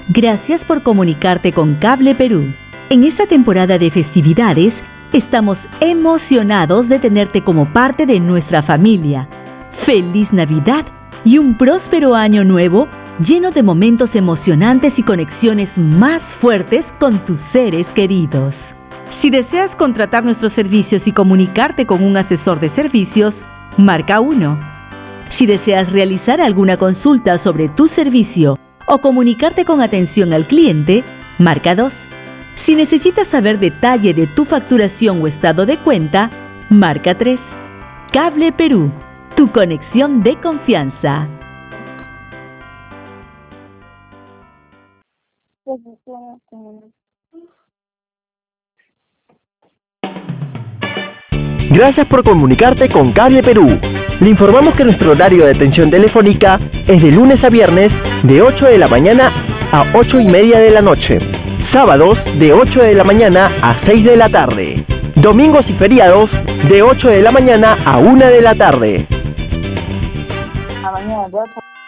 Gracias por comunicarte con Cable Perú. En esta temporada de festividades, estamos emocionados de tenerte como parte de nuestra familia. ¡Feliz Navidad y un próspero año nuevo lleno de momentos emocionantes y conexiones más fuertes con tus seres queridos! Si deseas contratar nuestros servicios y comunicarte con un asesor de servicios, marca 1. Si deseas realizar alguna consulta sobre tu servicio o comunicarte con atención al cliente, marca 2. Si necesitas saber detalle de tu facturación o estado de cuenta, marca 3. Cable Perú, tu conexión de confianza. Gracias por comunicarte con Cable Perú. Le informamos que nuestro horario de atención telefónica es de lunes a viernes de 8 de la mañana a 8:30 de la noche. Sábados de 8 de la mañana a 6 de la tarde. Domingos y feriados de 8 de la mañana a 1 de la tarde.